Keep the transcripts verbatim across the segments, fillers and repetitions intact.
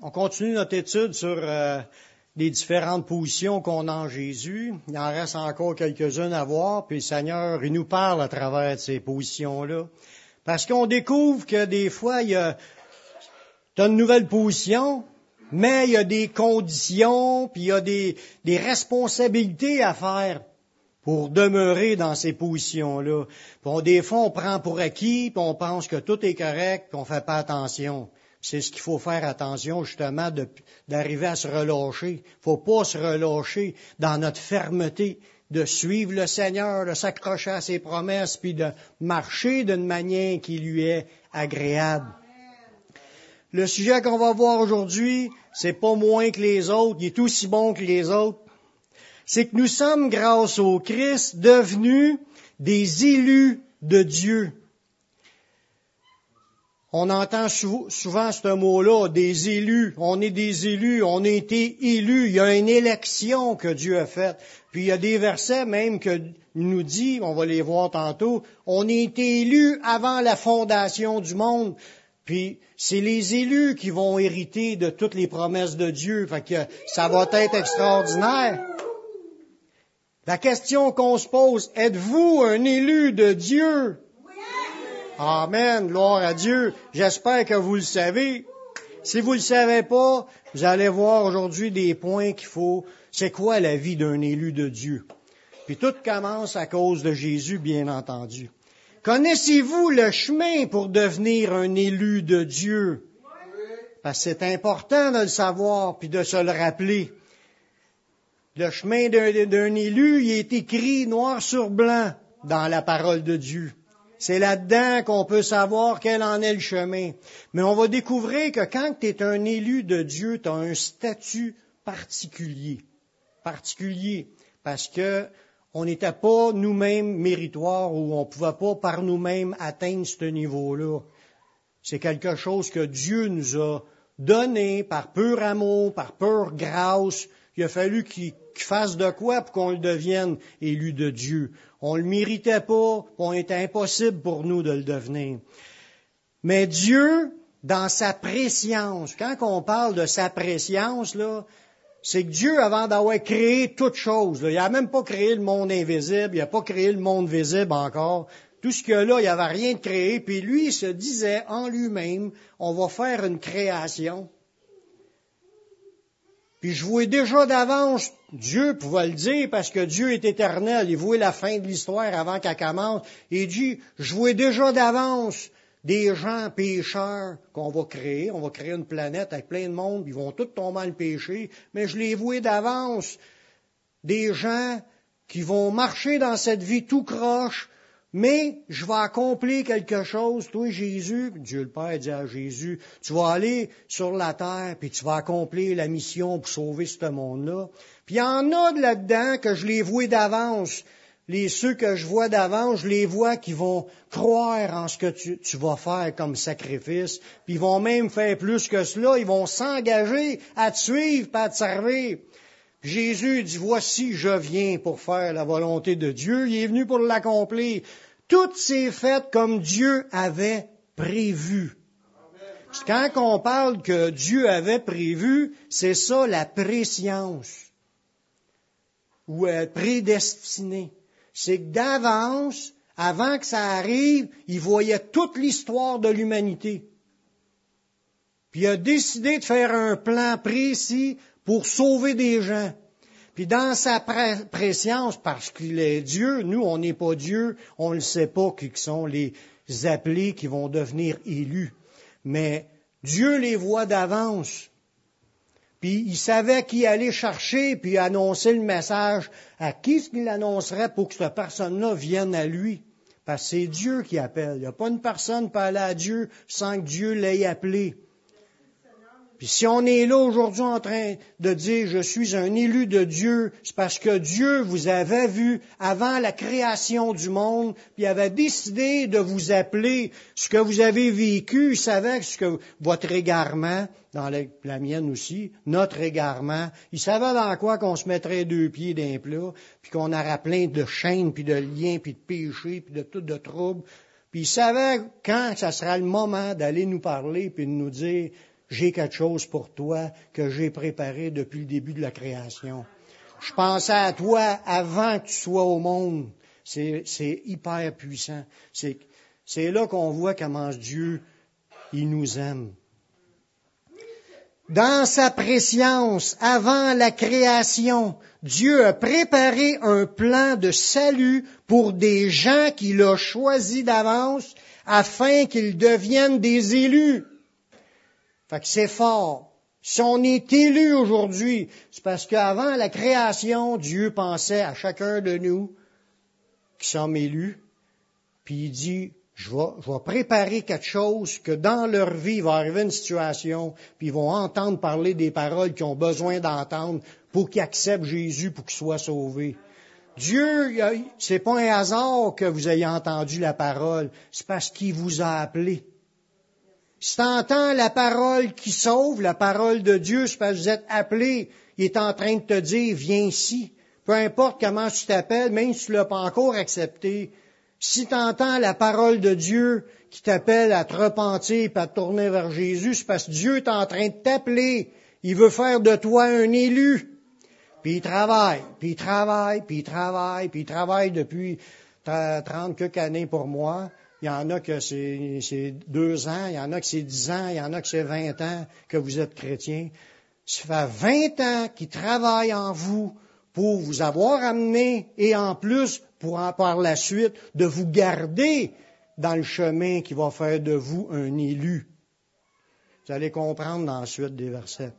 On continue notre étude sur euh, les différentes positions qu'on a en Jésus. Il en reste encore quelques-unes à voir, puis le Seigneur, il nous parle à travers ces positions-là. Parce qu'on découvre que des fois, il y a t'as une nouvelle position, mais il y a des conditions, puis il y a des, des responsabilités à faire pour demeurer dans ces positions-là. Puis on, des fois, on prend pour acquis, puis on pense que tout est correct, puis on fait pas attention. C'est ce qu'il faut faire attention, justement, de, d'arriver à se relâcher. Il faut pas se relâcher dans notre fermeté, de suivre le Seigneur, de s'accrocher à ses promesses, puis de marcher d'une manière qui lui est agréable. Le sujet qu'on va voir aujourd'hui, c'est pas moins que les autres, il est aussi bon que les autres. C'est que nous sommes, grâce au Christ, devenus des élus de Dieu. On entend souvent ce mot-là, des élus. On est des élus, on a été élus. Il y a une élection que Dieu a faite. Puis il y a des versets même que nous dit, on va les voir tantôt, on a été élus avant la fondation du monde. Puis c'est les élus qui vont hériter de toutes les promesses de Dieu. Fait que ça va être extraordinaire. La question qu'on se pose, êtes-vous un élu de Dieu? Amen, gloire à Dieu. J'espère que vous le savez. Si vous le savez pas, vous allez voir aujourd'hui des points qu'il faut. C'est quoi la vie d'un élu de Dieu? Puis tout commence à cause de Jésus, bien entendu. Connaissez-vous le chemin pour devenir un élu de Dieu? Parce que c'est important de le savoir puis de se le rappeler. Le chemin d'un, d'un élu, il est écrit noir sur blanc dans la parole de Dieu. C'est là-dedans qu'on peut savoir quel en est le chemin. Mais on va découvrir que quand tu es un élu de Dieu, tu as un statut particulier. Particulier. Parce que on n'était pas nous-mêmes méritoires ou on ne pouvait pas par nous-mêmes atteindre ce niveau-là. C'est quelque chose que Dieu nous a donné par pur amour, par pure grâce. Il a fallu qu'il, qu'il fasse de quoi pour qu'on le devienne élu de Dieu. On le méritait pas, on était impossible pour nous de le devenir. Mais Dieu, dans sa préscience, quand on parle de sa préscience, là, c'est que Dieu, avant d'avoir créé toute chose, là, il n'a même pas créé le monde invisible, il n'a pas créé le monde visible encore. Tout ce qu'il y a là, il n'y avait rien de créé. Puis lui, il se disait en lui-même, on va faire une création. Puis je voyais déjà d'avance, Dieu pouvait le dire parce que Dieu est éternel, il voyait la fin de l'histoire avant qu'elle commence. Il dit, je voyais déjà d'avance des gens pécheurs qu'on va créer. On va créer une planète avec plein de monde, ils vont tous tomber dans le péché. Mais je les voyais d'avance, des gens qui vont marcher dans cette vie tout croche, mais je vais accomplir quelque chose. Toi, Jésus, Dieu le Père dit à Jésus, tu vas aller sur la terre, puis tu vas accomplir la mission pour sauver ce monde-là. Puis il y en a de là-dedans que je les vois d'avance. Les ceux que je vois d'avance, je les vois qui vont croire en ce que tu, tu vas faire comme sacrifice. Puis ils vont même faire plus que cela. Ils vont s'engager à te suivre, pas à te servir. Jésus dit, voici, je viens pour faire la volonté de Dieu. Il est venu pour l'accomplir. Tout s'est fait comme Dieu avait prévu. Quand on parle que Dieu avait prévu, c'est ça la préscience. Ou être prédestiné. C'est que d'avance, avant que ça arrive, il voyait toute l'histoire de l'humanité. Puis il a décidé de faire un plan précis pour sauver des gens. Puis dans sa pré- préscience, parce qu'il est Dieu, nous, on n'est pas Dieu, on ne sait pas qui sont les appelés qui vont devenir élus. Mais Dieu les voit d'avance. Puis il savait qui aller chercher, puis annoncer le message. À qui est-ce qu'il annoncerait pour que cette personne-là vienne à lui? Parce que c'est Dieu qui appelle. Il n'y a pas une personne qui peut aller à Dieu sans que Dieu l'ait appelé. Puis si on est là aujourd'hui en train de dire « Je suis un élu de Dieu », c'est parce que Dieu vous avait vu avant la création du monde, puis il avait décidé de vous appeler. Ce que vous avez vécu, il savait ce que votre égarement, dans la, la mienne aussi, notre égarement, il savait dans quoi qu'on se mettrait deux pieds d'un plat, puis qu'on aurait plein de chaînes, puis de liens, puis de péchés, puis de tout de troubles. Puis il savait quand ça sera le moment d'aller nous parler, puis de nous dire j'ai quelque chose pour toi que j'ai préparé depuis le début de la création. Je pensais à toi avant que tu sois au monde. C'est, c'est hyper puissant. C'est, c'est là qu'on voit comment Dieu, il nous aime. Dans sa préscience, avant la création, Dieu a préparé un plan de salut pour des gens qu'il a choisis d'avance afin qu'ils deviennent des élus. Fait que c'est fort. Si on est élu aujourd'hui, c'est parce qu'avant la création, Dieu pensait à chacun de nous qui sommes élus, puis il dit, je vais, je vais préparer quelque chose que dans leur vie, il va arriver une situation, puis ils vont entendre parler des paroles qu'ils ont besoin d'entendre pour qu'ils acceptent Jésus, pour qu'ils soient sauvés. Dieu, c'est pas un hasard que vous ayez entendu la parole, c'est parce qu'il vous a appelé. Si tu entends la parole qui sauve, la parole de Dieu, c'est parce que vous êtes appelé, il est en train de te dire, viens ici. Peu importe comment tu t'appelles, même si tu ne l'as pas encore accepté, si tu entends la parole de Dieu qui t'appelle à te repentir et à te tourner vers Jésus, c'est parce que Dieu est en train de t'appeler. Il veut faire de toi un élu. Puis il travaille, puis il travaille, puis il travaille, puis il travaille depuis trente quelques années pour moi. Il y en a que c'est, c'est deux ans, il y en a que c'est dix ans, il y en a que c'est vingt ans que vous êtes chrétien. Ça fait vingt ans qu'il travaille en vous pour vous avoir amené et en plus, pour en, par la suite, de vous garder dans le chemin qui va faire de vous un élu. Vous allez comprendre dans la suite des versets.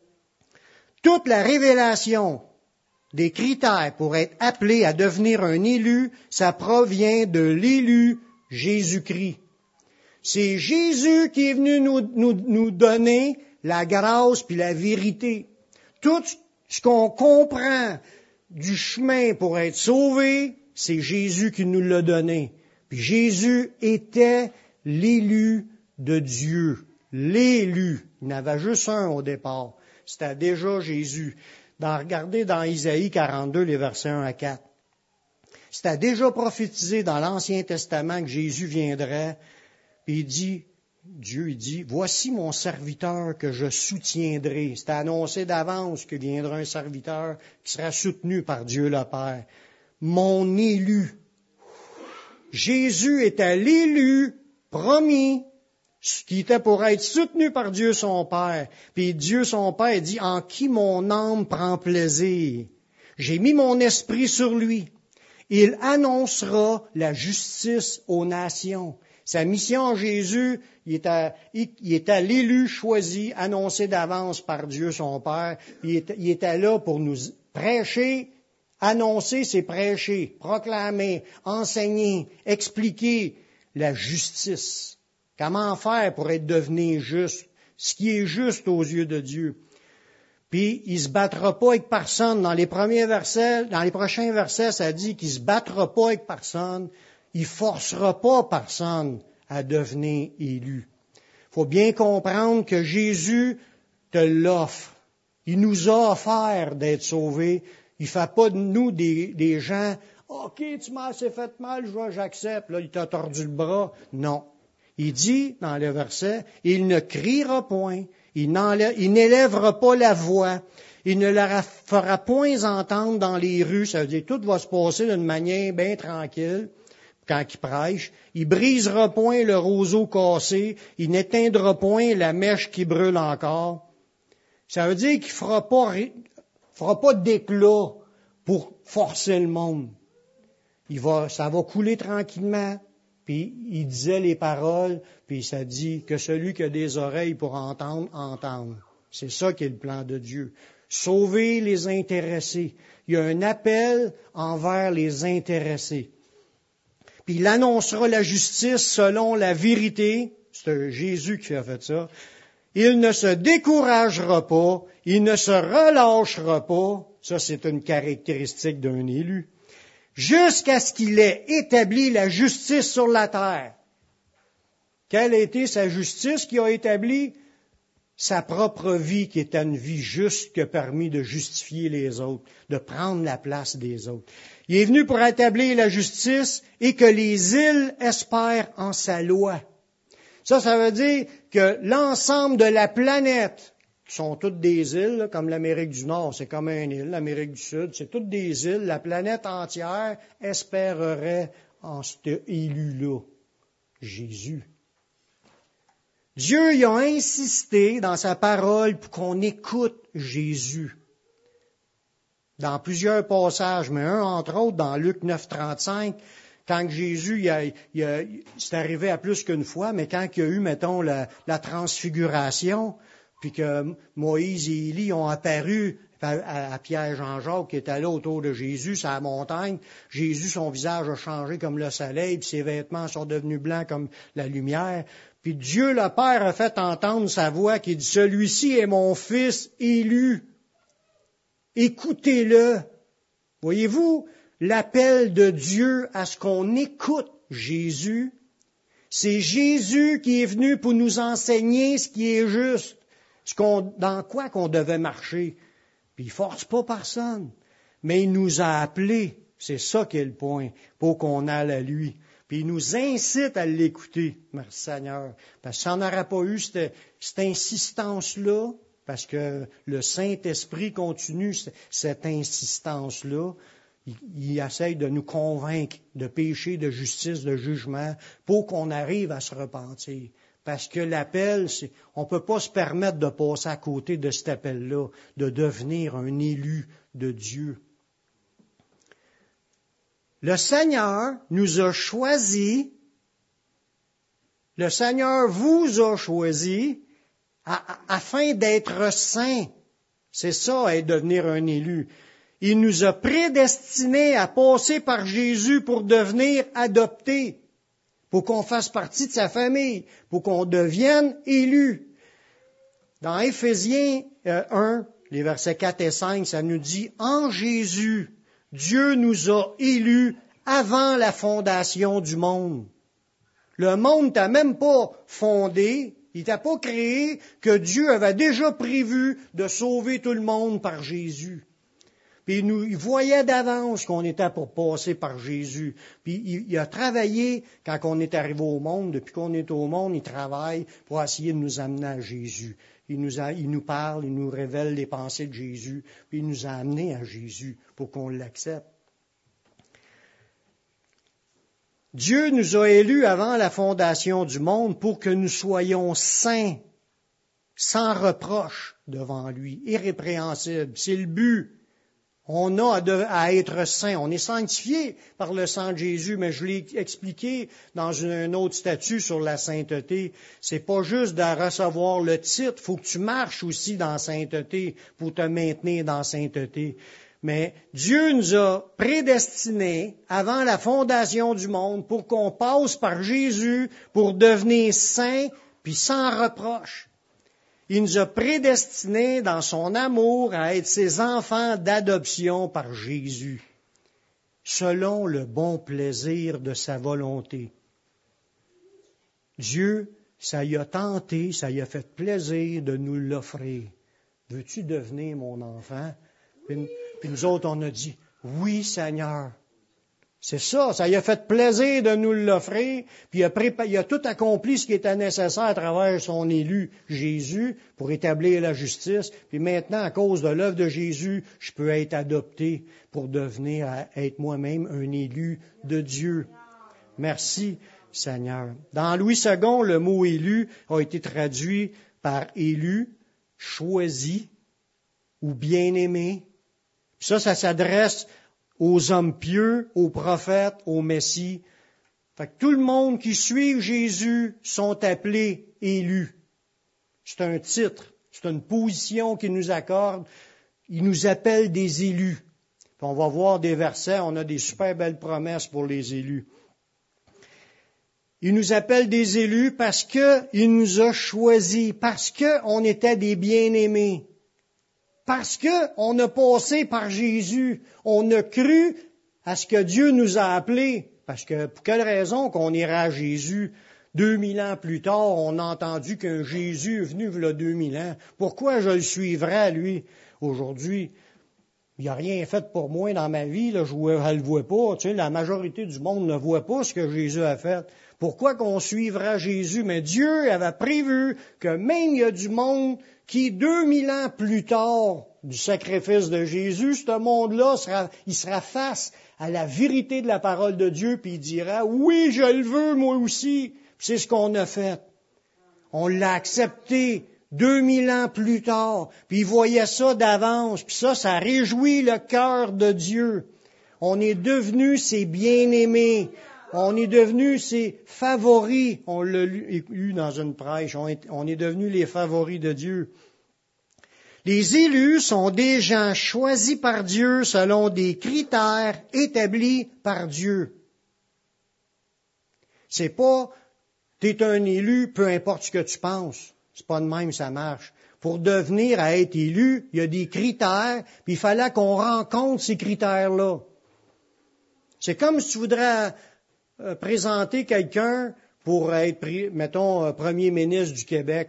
Toute la révélation des critères pour être appelé à devenir un élu, ça provient de l'élu Jésus-Christ. C'est Jésus qui est venu nous, nous, nous donner la grâce puis la vérité. Tout ce qu'on comprend du chemin pour être sauvé, c'est Jésus qui nous l'a donné. Puis Jésus était l'élu de Dieu. L'élu. Il y en avait juste un au départ. C'était déjà Jésus. Dans, regardez dans Isaïe quarante-deux, les versets un à quatre. C'était déjà prophétisé dans l'Ancien Testament que Jésus viendrait. Puis il dit, Dieu il dit, voici mon serviteur que je soutiendrai. C'était annoncé d'avance que viendra un serviteur qui sera soutenu par Dieu le Père. Mon élu. Jésus était l'élu promis, qui était pour être soutenu par Dieu son Père. Puis Dieu son Père dit, en qui mon âme prend plaisir. J'ai mis mon esprit sur lui. Il annoncera la justice aux nations. Sa mission, Jésus, il était, il, il était l'élu choisi, annoncé d'avance par Dieu son Père. Il était, il était là pour nous prêcher. Annoncer, c'est prêcher, proclamer, enseigner, expliquer la justice. Comment faire pour être devenu juste, ce qui est juste aux yeux de Dieu. Puis, il se battra pas avec personne. Dans les premiers versets, dans les prochains versets, ça dit qu'il se battra pas avec personne. Il forcera pas personne à devenir élu. Il faut bien comprendre que Jésus te l'offre. Il nous a offert d'être sauvés. Il ne fait pas de nous des, des gens, « OK, tu m'as assez fait mal, je vois, j'accepte. » Là, il t'a tordu le bras. Non. Il dit, dans le verset, « Il ne criera point, il, il n'élèvera pas la voix, il ne la fera point entendre dans les rues. » Ça veut dire, tout va se passer d'une manière bien tranquille quand il prêche. Il brisera point le roseau cassé, il n'éteindra point la mèche qui brûle encore. Ça veut dire qu'il ne fera pas... fera pas d'éclat pour forcer le monde. Il va, ça va couler tranquillement. Puis il disait les paroles, puis ça dit que celui qui a des oreilles pour entendre, entende. C'est ça qui est le plan de Dieu. Sauver les intéressés. Il y a un appel envers les intéressés. Puis il annoncera la justice selon la vérité. C'est Jésus qui a fait ça. Il ne se découragera pas, il ne se relâchera pas, ça c'est une caractéristique d'un élu, jusqu'à ce qu'il ait établi la justice sur la terre. Quelle a été sa justice qui a établi? Sa propre vie qui était une vie juste qui a permis de justifier les autres, de prendre la place des autres. Il est venu pour établir la justice et que les îles espèrent en sa loi. Ça, ça veut dire que l'ensemble de la planète, qui sont toutes des îles, là, comme l'Amérique du Nord, c'est comme une île, l'Amérique du Sud, c'est toutes des îles, la planète entière espérerait en cet élu-là, Jésus. Dieu y a insisté dans sa parole pour qu'on écoute Jésus. Dans plusieurs passages, mais un entre autres dans Luc neuf trente-cinq, quand Jésus, il a, il a, c'est arrivé à plus qu'une fois, mais quand il y a eu, mettons, la, la transfiguration, puis que Moïse et Élie ont apparu à, à Pierre Jean-Jacques qui était là autour de Jésus, sur la montagne, Jésus, son visage a changé comme le soleil, puis ses vêtements sont devenus blancs comme la lumière. Puis Dieu le Père a fait entendre sa voix qui dit, « Celui-ci est mon Fils élu. Écoutez-le. » Voyez-vous, l'appel de Dieu à ce qu'on écoute Jésus, c'est Jésus qui est venu pour nous enseigner ce qui est juste, ce qu'on, dans quoi qu'on devait marcher. Puis il force pas personne, mais il nous a appelés, c'est ça qui est le point, pour qu'on aille à lui. Puis il nous incite à l'écouter, merci Seigneur. Parce que si on n'aurait pas eu cette, cette insistance-là, parce que le Saint-Esprit continue cette insistance-là, il, il essaye de nous convaincre de péché, de justice, de jugement, pour qu'on arrive à se repentir. Parce que l'appel, c'est, on ne peut pas se permettre de passer à côté de cet appel-là, de devenir un élu de Dieu. Le Seigneur nous a choisis, le Seigneur vous a choisis à, à, afin d'être saints. C'est ça, être devenir un élu. Il nous a prédestinés à passer par Jésus pour devenir adoptés, pour qu'on fasse partie de sa famille, pour qu'on devienne élus. Dans Éphésiens un, les versets quatre et cinq, ça nous dit « En Jésus, Dieu nous a élus avant la fondation du monde. » Le monde t'a même pas fondé, il t'a pas créé, que Dieu avait déjà prévu de sauver tout le monde par Jésus. Puis il, nous, il voyait d'avance qu'on était pour passer par Jésus. Puis il, il a travaillé quand on est arrivé au monde. Depuis qu'on est au monde, il travaille pour essayer de nous amener à Jésus. Il nous, a, il nous parle, il nous révèle les pensées de Jésus. Puis il nous a amenés à Jésus pour qu'on l'accepte. Dieu nous a élus avant la fondation du monde pour que nous soyons saints, sans reproche devant lui, irrépréhensibles. C'est le but. On a à être saint. On est sanctifié par le sang de Jésus, mais je l'ai expliqué dans un autre statut sur la sainteté. C'est pas juste de recevoir le titre. Faut que tu marches aussi dans la sainteté pour te maintenir dans la sainteté. Mais Dieu nous a prédestinés avant la fondation du monde pour qu'on passe par Jésus pour devenir saints puis sans reproche. Il nous a prédestinés dans son amour à être ses enfants d'adoption par Jésus, selon le bon plaisir de sa volonté. Dieu, ça y a tenté, ça y a fait plaisir de nous l'offrir. Veux-tu devenir mon enfant? Puis, puis nous autres, on a dit, oui, Seigneur. C'est ça, ça lui a fait plaisir de nous l'offrir, puis il a, prépa- il a tout accompli ce qui était nécessaire à travers son élu Jésus pour établir la justice. Puis maintenant, à cause de l'œuvre de Jésus, je peux être adopté pour devenir, être moi-même un élu de Dieu. Merci, Seigneur. Dans Louis second, le mot élu a été traduit par élu, choisi ou bien-aimé. Puis ça, ça s'adresse aux hommes pieux, aux prophètes, aux messies. Fait que tout le monde qui suit Jésus sont appelés élus. C'est un titre, c'est une position qu'il nous accorde. Il nous appelle des élus. Puis on va voir des versets, on a des super belles promesses pour les élus. Il nous appelle des élus parce qu'il nous a choisis, parce qu'on était des bien-aimés. Parce qu'on a passé par Jésus, on a cru à ce que Dieu nous a appelés. Parce que pour quelle raison qu'on ira à Jésus deux mille ans plus tard, on a entendu qu'un Jésus est venu il y a deux mille ans. Pourquoi je le suivrais à lui aujourd'hui? Il n'a rien fait pour moi dans ma vie, là, je ne le vois pas. Tu sais, la majorité du monde ne voit pas ce que Jésus a fait. Pourquoi qu'on suivra Jésus? Mais Dieu avait prévu que même il y a du monde qui, deux mille ans plus tard du sacrifice de Jésus, ce monde-là, sera, il sera face à la vérité de la parole de Dieu, puis il dira, oui, je le veux, moi aussi. Puis c'est ce qu'on a fait. On l'a accepté. Deux mille ans plus tard, puis il voyait ça d'avance, puis ça, ça réjouit le cœur de Dieu. On est devenus ses bien-aimés, on est devenus ses favoris. On l'a lu dans une prêche, on est, on est devenus les favoris de Dieu. Les élus sont des gens choisis par Dieu selon des critères établis par Dieu. C'est pas, t'es un élu, peu importe ce que tu penses. C'est pas de même, ça marche. Pour devenir à être élu, il y a des critères, puis il fallait qu'on rencontre ces critères-là. C'est comme si tu voudrais euh, présenter quelqu'un pour être, mettons, euh, premier ministre du Québec.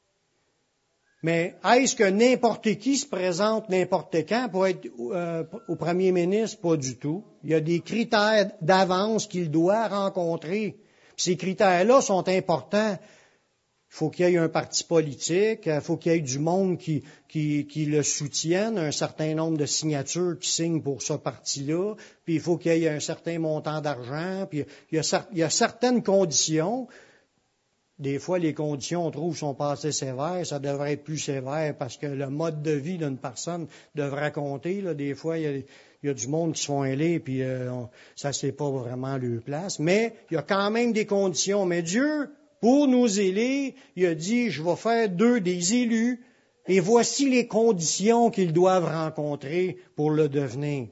Mais est-ce que n'importe qui se présente n'importe quand pour être euh, au premier ministre? Pas du tout. Il y a des critères d'avance qu'il doit rencontrer. Puis ces critères-là sont importants. Il faut qu'il y ait un parti politique, il faut qu'il y ait du monde qui, qui, qui le soutienne, un certain nombre de signatures qui signent pour ce parti-là, puis il faut qu'il y ait un certain montant d'argent, puis il y a, il y a certaines conditions. Des fois, les conditions, on trouve, sont pas assez sévères, ça devrait être plus sévère parce que le mode de vie d'une personne devrait compter. Là. Des fois, il y a, il y a du monde qui se font ailer, puis euh, on, ça, c'est pas vraiment leur place. Mais il y a quand même des conditions. Mais Dieu, pour nous élire, il a dit, je vais faire d'eux des élus, et voici les conditions qu'ils doivent rencontrer pour le devenir.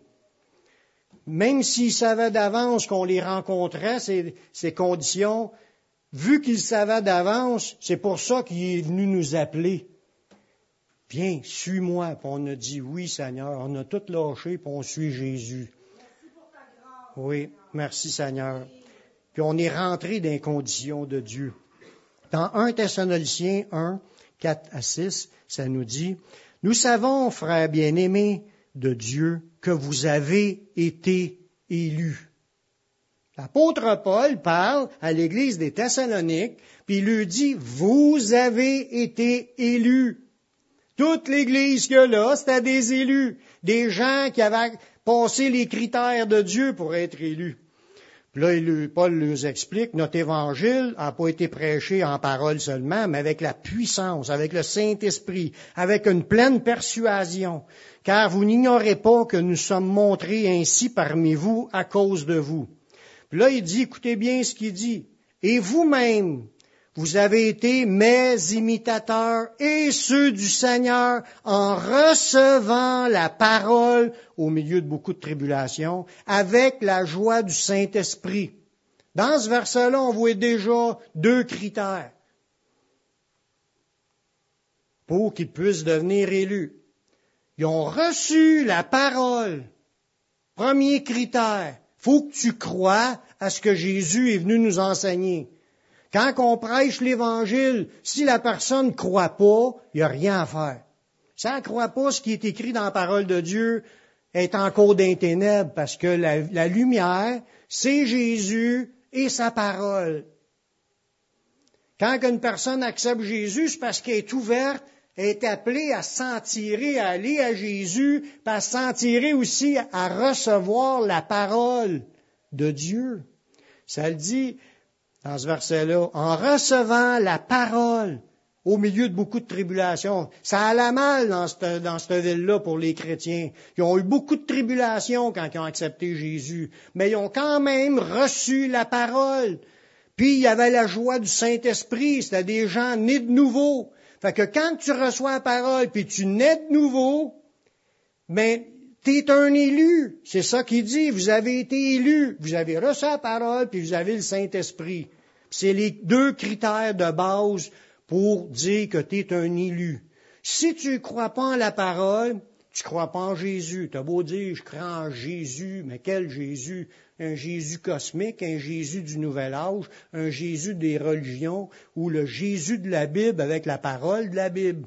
Même s'ils savaient d'avance qu'on les rencontrait, ces, ces conditions, vu qu'ils savaient d'avance, c'est pour ça qu'il est venu nous appeler. Viens, suis-moi. Puis on a dit, oui, Seigneur. On a tout lâché, puis on suit Jésus. Merci pour ta grâce. Oui, merci, Seigneur. Puis on est rentré dans les conditions de Dieu. Dans un Thessaloniciens un, quatre à six, ça nous dit, « Nous savons, frères bien-aimés de Dieu, que vous avez été élus. » L'apôtre Paul parle à l'église des Thessaloniques, puis il lui dit, « Vous avez été élus. » Toute l'église qu'il y a là, c'était des élus, des gens qui avaient passé les critères de Dieu pour être élus. Puis là, Paul nous explique, notre évangile n'a pas été prêché en parole seulement, mais avec la puissance, avec le Saint-Esprit, avec une pleine persuasion. Car vous n'ignorez pas que nous sommes montrés ainsi parmi vous à cause de vous. Puis là, il dit, écoutez bien ce qu'il dit. Et vous-même, vous avez été mes imitateurs et ceux du Seigneur en recevant la parole au milieu de beaucoup de tribulations avec la joie du Saint-Esprit. Dans ce verset-là, on voit déjà deux critères pour qu'ils puissent devenir élus. Ils ont reçu la parole. Premier critère, il faut que tu crois à ce que Jésus est venu nous enseigner. Quand on prêche l'Évangile, si la personne ne croit pas, il n'y a rien à faire. Si elle ne croit pas ce qui est écrit dans la parole de Dieu, elle est encore dans les ténèbres, parce que la, la lumière, c'est Jésus et sa parole. Quand une personne accepte Jésus, c'est parce qu'elle est ouverte, elle est appelée à s'en tirer, à aller à Jésus, puis à s'en tirer aussi à recevoir la parole de Dieu. Ça le dit dans ce verset-là, en recevant la parole au milieu de beaucoup de tribulations. Ça allait mal dans cette, dans cette ville-là pour les chrétiens. Ils ont eu beaucoup de tribulations quand ils ont accepté Jésus, mais ils ont quand même reçu la parole. Puis il y avait la joie du Saint-Esprit, c'était des gens nés de nouveau. Fait que quand tu reçois la parole, puis tu nais de nouveau, ben, t'es un élu. C'est ça qu'il dit. Vous avez été élu. Vous avez reçu la parole, puis vous avez le Saint-Esprit. C'est les deux critères de base pour dire que t'es un élu. Si tu ne crois pas en la parole, tu ne crois pas en Jésus. T'as beau dire, je crois en Jésus, mais quel Jésus? Un Jésus cosmique, un Jésus du Nouvel Âge, un Jésus des religions, ou le Jésus de la Bible avec la parole de la Bible.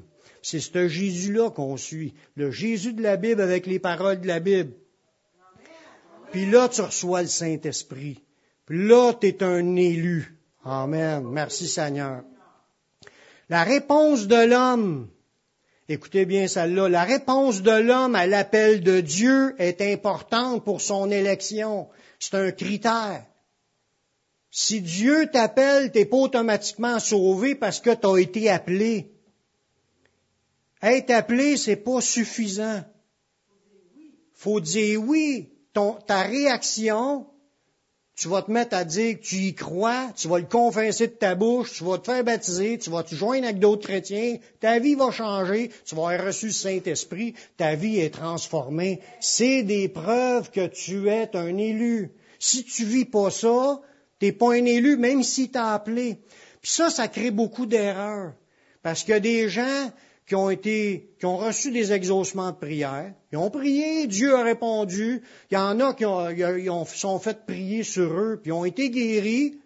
C'est ce Jésus-là qu'on suit. Le Jésus de la Bible avec les paroles de la Bible. Puis là, tu reçois le Saint-Esprit. Puis là, tu es un élu. Amen. Merci Seigneur. La réponse de l'homme, écoutez bien celle-là, la réponse de l'homme à l'appel de Dieu est importante pour son élection. C'est un critère. Si Dieu t'appelle, tu n'es pas automatiquement sauvé parce que tu as été appelé. Être appelé, c'est pas suffisant. Faut dire oui. Ton, ta réaction, tu vas te mettre à dire que tu y crois, tu vas le confesser de ta bouche, tu vas te faire baptiser, tu vas te joindre avec d'autres chrétiens, ta vie va changer, tu vas avoir reçu le Saint-Esprit, ta vie est transformée. C'est des preuves que tu es un élu. Si tu vis pas ça, t'es pas un élu, même si t'as appelé. Puis ça, ça crée beaucoup d'erreurs. Parce qu'il y a des gens qui ont été, qui ont reçu des exaucements de prière, ils ont prié, Dieu a répondu. Il y en a qui ont, ils ont, sont fait prier sur eux, puis ils ont été guéris.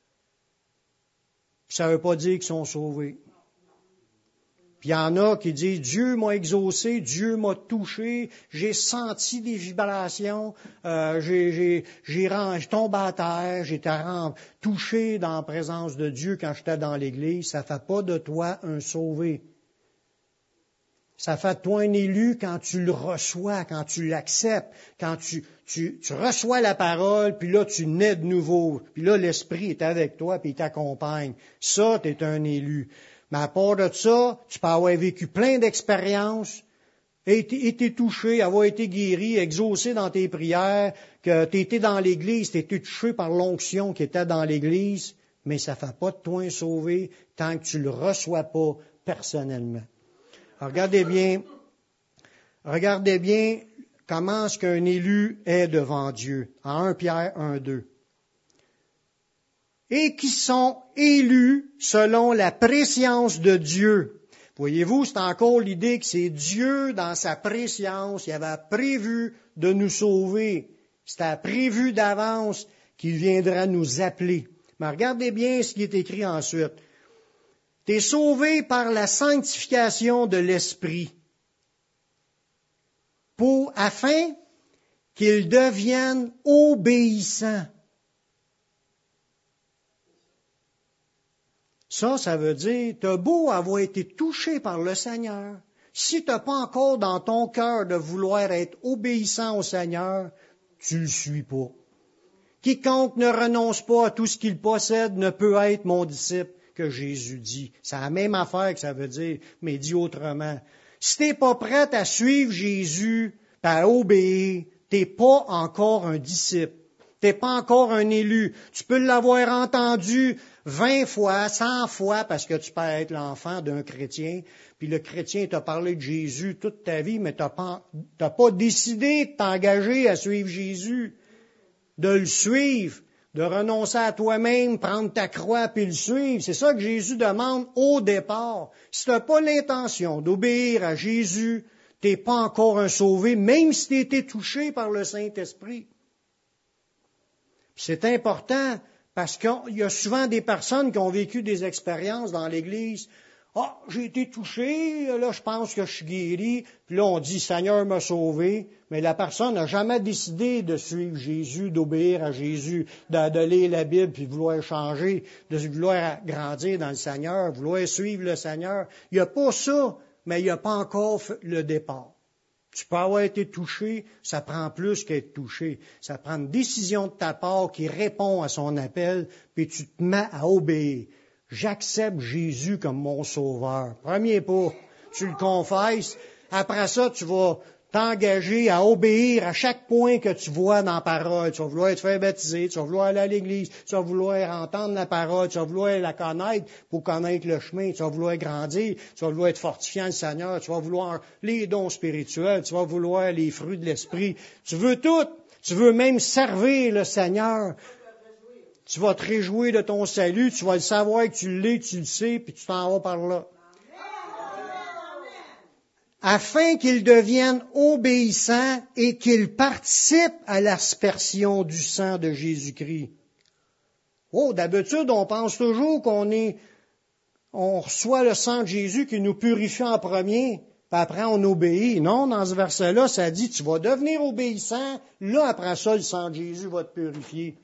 Puis ça ne veut pas dire qu'ils sont sauvés. Puis il y en a qui disent, Dieu m'a exaucé, Dieu m'a touché, j'ai senti des vibrations, euh, j'ai, j'ai, j'ai, je tombé à terre, j'étais touché dans la présence de Dieu quand j'étais dans l'Église. Ça ne fait pas de toi un sauvé. Ça fait de toi un élu quand tu le reçois, quand tu l'acceptes, quand tu, tu, tu reçois la parole, puis là, tu nais de nouveau. Puis là, l'Esprit est avec toi, puis il t'accompagne. Ça, tu es un élu. Mais à part de ça, tu peux avoir vécu plein d'expériences, été, été touché, avoir été guéri, exaucé dans tes prières, que tu étais dans l'Église, tu étais touché par l'onction qui était dans l'Église, mais ça ne fait pas de toi un sauvé tant que tu ne le reçois pas personnellement. Alors, regardez bien, regardez bien comment est-ce qu'un élu est devant Dieu. En premier Pierre un, deux. Et qui sont élus selon la préscience de Dieu. Voyez-vous, c'est encore l'idée que c'est Dieu, dans sa préscience, il avait prévu de nous sauver. C'était prévu d'avance qu'il viendra nous appeler. Mais regardez bien ce qui est écrit ensuite. T'es sauvé par la sanctification de l'Esprit, pour, afin qu'il devienne obéissant. Ça, ça veut dire, t'as beau avoir été touché par le Seigneur, si t'as pas encore dans ton cœur de vouloir être obéissant au Seigneur, tu le suis pas. Quiconque ne renonce pas à tout ce qu'il possède ne peut être mon disciple. Que Jésus dit. C'est la même affaire que ça veut dire, mais dit autrement. Si t'es pas prête à suivre Jésus, à obéir, t'es pas encore un disciple. T'es pas encore un élu. Tu peux l'avoir entendu vingt fois, cent fois, parce que tu peux être l'enfant d'un chrétien, puis le chrétien t'a parlé de Jésus toute ta vie, mais t'as pas, t'as pas décidé de t'engager à suivre Jésus, de le suivre. De renoncer à toi-même, prendre ta croix puis le suivre. C'est ça que Jésus demande au départ. Si tu n'as pas l'intention d'obéir à Jésus, tu n'es pas encore un sauvé, même si tu as été touché par le Saint-Esprit. C'est important parce qu'il y a souvent des personnes qui ont vécu des expériences dans l'Église. Ah, j'ai été touché, là je pense que je suis guéri. Puis là on dit, Seigneur m'a sauvé. Mais la personne n'a jamais décidé de suivre Jésus, d'obéir à Jésus, de, de lire la Bible, puis de vouloir changer, de vouloir grandir dans le Seigneur, vouloir suivre le Seigneur. Il n'y a pas ça, mais il n'y a pas encore le départ. Tu peux avoir été touché, ça prend plus qu'être touché. Ça prend une décision de ta part qui répond à son appel, puis tu te mets à obéir. J'accepte Jésus comme mon sauveur. Premier pas, tu le confesses. Après ça, tu vas t'engager à obéir à chaque point que tu vois dans la parole. Tu vas vouloir te faire baptiser, tu vas vouloir aller à l'église, tu vas vouloir entendre la parole, tu vas vouloir la connaître pour connaître le chemin, tu vas vouloir grandir, tu vas vouloir être fortifiant le Seigneur, tu vas vouloir les dons spirituels, tu vas vouloir les fruits de l'esprit. Tu veux tout. Tu veux même servir le Seigneur. Tu vas te réjouir de ton salut, tu vas le savoir que tu l'es, tu le sais, puis tu t'en vas par là. Afin qu'il devienne obéissant et qu'il participe à l'aspersion du sang de Jésus-Christ. Oh, d'habitude, on pense toujours qu'on est, on reçoit le sang de Jésus qui nous purifie en premier, puis après on obéit. Non, dans ce verset-là, ça dit, tu vas devenir obéissant, là, après ça, le sang de Jésus va te purifier.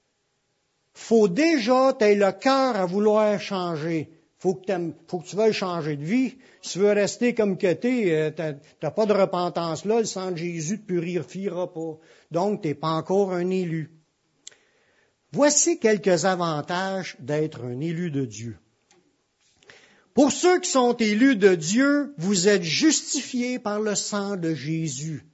Faut déjà, tu aies le cœur à vouloir changer. Faut que, faut que tu veuilles changer de vie. Si tu veux rester comme que t'es, t'as, t'as pas de repentance là, le sang de Jésus te purifiera pas. Donc, t'es pas encore un élu. Voici quelques avantages d'être un élu de Dieu. Pour ceux qui sont élus de Dieu, vous êtes justifiés par le sang de Jésus.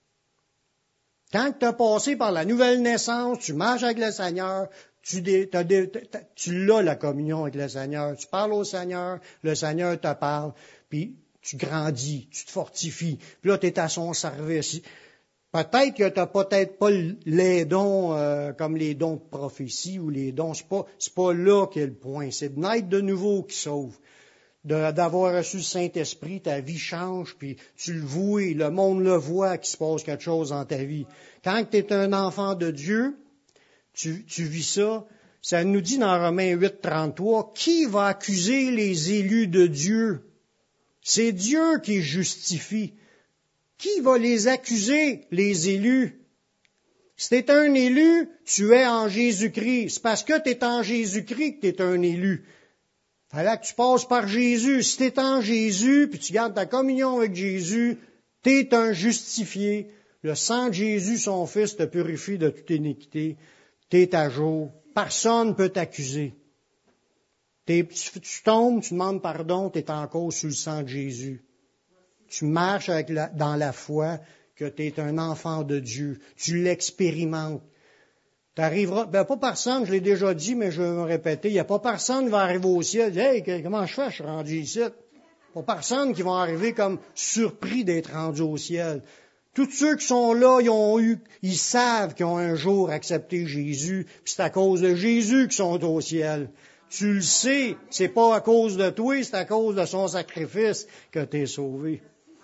Quand tu as passé par la nouvelle naissance, tu marches avec le Seigneur, tu, dé, t'as, t'as, tu l'as la communion avec le Seigneur, tu parles au Seigneur, le Seigneur te parle, puis tu grandis, tu te fortifies, puis là tu es à son service. Peut-être que tu n'as peut-être pas les dons euh, comme les dons de prophétie ou les dons, c'est pas, c'est pas là qu'est le point, c'est de naître de nouveau qui sauve. De, d'avoir reçu le Saint-Esprit, ta vie change, puis tu le vois, le monde le voit qu'il se passe quelque chose dans ta vie. Quand tu es un enfant de Dieu, tu, tu vis ça, ça nous dit dans Romains huit, trente-trois, qui va accuser les élus de Dieu? C'est Dieu qui justifie. Qui va les accuser, les élus? Si tu es un élu, tu es en Jésus-Christ. C'est parce que tu es en Jésus-Christ que tu es un élu. Fallait que tu passes par Jésus. Si tu es en Jésus, puis tu gardes ta communion avec Jésus, tu es un justifié. Le sang de Jésus, son Fils, te purifie de toute iniquité. Tu es à jour. Personne ne peut t'accuser. T'es, tu, tu tombes, tu demandes pardon, tu es encore sous le sang de Jésus. Tu marches avec la, dans la foi que tu es un enfant de Dieu. Tu l'expérimentes. Tu arriveras, ben pas personne, je l'ai déjà dit, mais je vais me répéter, il n'y a pas personne qui va arriver au ciel, hey, comment je fais, je suis rendu ici. Pas personne qui va arriver comme surpris d'être rendu au ciel. Tous ceux qui sont là, ils ont eu, ils savent qu'ils ont un jour accepté Jésus, puis c'est à cause de Jésus qu'ils sont au ciel. Tu le sais, c'est pas à cause de toi, c'est à cause de son sacrifice que tu es sauvé.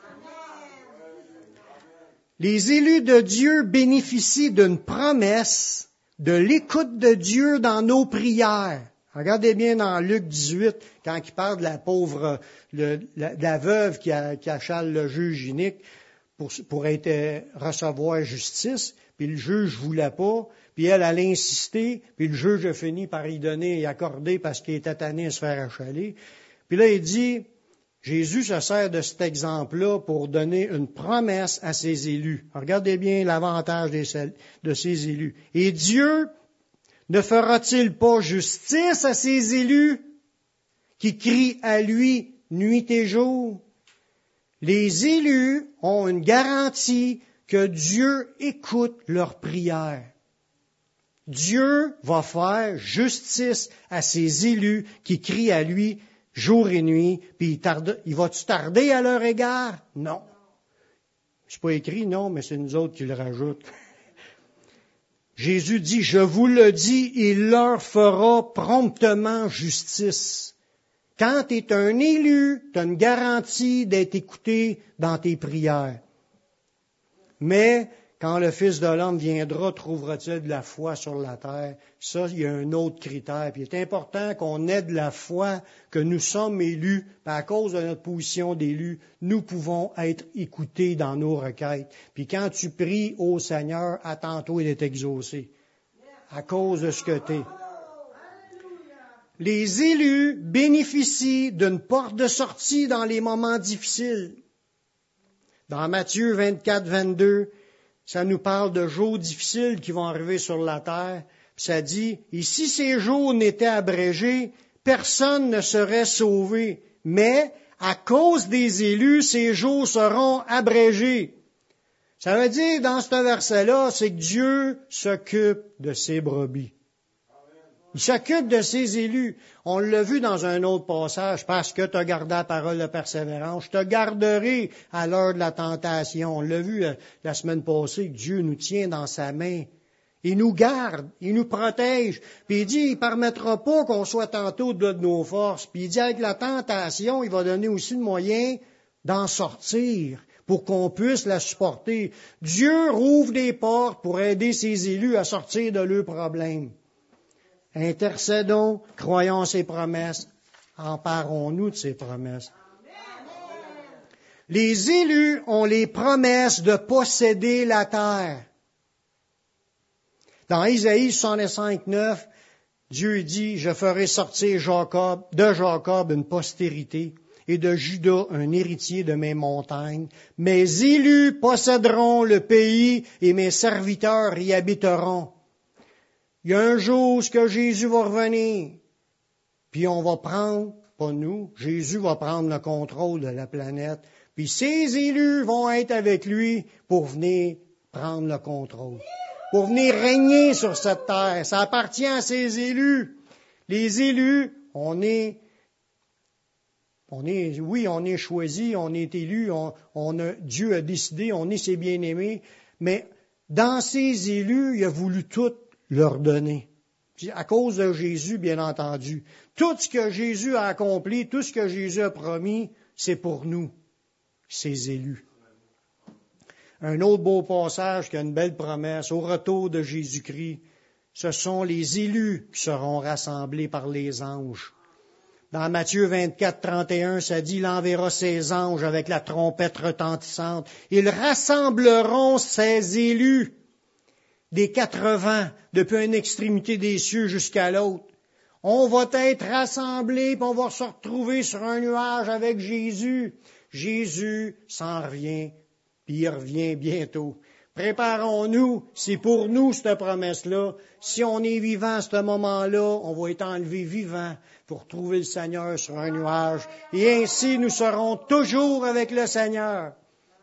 Les élus de Dieu bénéficient d'une promesse de l'écoute de Dieu dans nos prières. Regardez bien dans Luc dix-huit, quand il parle de la pauvre, le, la, de la veuve qui, a, qui achale le juge inique pour, pour être, recevoir justice, puis le juge voulait pas, puis elle, elle a insisté, puis le juge a fini par y donner et accorder parce qu'il était tanné à se faire achaler. Puis là, il dit, Jésus se sert de cet exemple-là pour donner une promesse à ses élus. Regardez bien l'avantage des, de ses élus. Et Dieu ne fera-t-il pas justice à ses élus qui crient à lui nuit et jour? Les élus ont une garantie que Dieu écoute leurs prières. Dieu va faire justice à ses élus qui crient à lui jour et nuit, puis il, tarde, il va-tu tarder à leur égard? Non. C'est pas écrit, non, mais c'est nous autres qui le rajoutent. Jésus dit, je vous le dis, il leur fera promptement justice. Quand tu es un élu, tu as une garantie d'être écouté dans tes prières. Mais quand le Fils de l'homme viendra, trouvera-t-il de la foi sur la terre? Ça, il y a un autre critère. Puis il est important qu'on ait de la foi, que nous sommes élus. Puis à cause de notre position d'élu, nous pouvons être écoutés dans nos requêtes. Puis quand tu pries au Seigneur, attends-toi d'être exaucé. À cause de ce que tu es. Les élus bénéficient d'une porte de sortie dans les moments difficiles. Dans Matthieu vingt-quatre, vingt-deux, ça nous parle de jours difficiles qui vont arriver sur la terre. Puis ça dit, et si ces jours n'étaient abrégés, personne ne serait sauvé. Mais à cause des élus, ces jours seront abrégés. Ça veut dire, dans ce verset-là, c'est que Dieu s'occupe de ses brebis. Il s'occupe de ses élus. On l'a vu dans un autre passage, parce que tu as gardé la parole de persévérance. Je te garderai à l'heure de la tentation. On l'a vu la semaine passée, que Dieu nous tient dans sa main. Il nous garde, il nous protège. Puis il dit, il ne permettra pas qu'on soit tenté au-delà de nos forces. Puis il dit, avec la tentation, il va donner aussi le moyen d'en sortir pour qu'on puisse la supporter. Dieu rouvre des portes pour aider ses élus à sortir de leurs problèmes. Intercédons, croyons ses promesses, emparons-nous de ces promesses. Les élus ont les promesses de posséder la terre. Dans Isaïe soixante-cinq, neuf, Dieu dit, « Je ferai sortir Jacob, de Jacob une postérité, et de Juda un héritier de mes montagnes. Mes élus posséderont le pays, et mes serviteurs y habiteront. » Il y a un jour où que Jésus va revenir, puis on va prendre, pas nous, Jésus va prendre le contrôle de la planète, puis ses élus vont être avec lui pour venir prendre le contrôle, pour venir régner sur cette terre. Ça appartient à ses élus. Les élus, on est, on est, oui, on est choisi, on est élu, on, on a, Dieu a décidé, on est ses bien-aimés, mais dans ses élus, il a voulu tout leur donner. À cause de Jésus, bien entendu. Tout ce que Jésus a accompli, tout ce que Jésus a promis, c'est pour nous, ses élus. Un autre beau passage qui a une belle promesse, au retour de Jésus-Christ, ce sont les élus qui seront rassemblés par les anges. Dans Matthieu vingt-quatre, trente et un, ça dit, « Il enverra ses anges avec la trompette retentissante. Ils rassembleront ses élus des quatre vents, depuis une extrémité des cieux jusqu'à l'autre. On va être rassemblés, puis on va se retrouver sur un nuage avec Jésus. Jésus s'en revient, puis il revient bientôt. Préparons-nous, c'est pour nous cette promesse-là. Si on est vivant à ce moment-là, on va être enlevé vivant pour trouver le Seigneur sur un nuage. Et ainsi, nous serons toujours avec le Seigneur.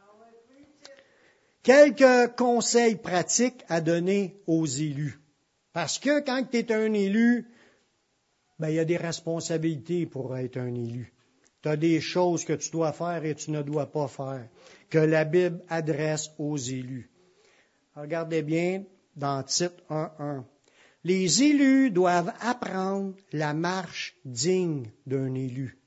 Quelques conseils pratiques à donner aux élus. Parce que quand tu es un élu, ben, il y a des responsabilités pour être un élu. Tu as des choses que tu dois faire et tu ne dois pas faire, que la Bible adresse aux élus. Regardez bien dans Tite un un. Les élus doivent apprendre la marche digne d'un élu.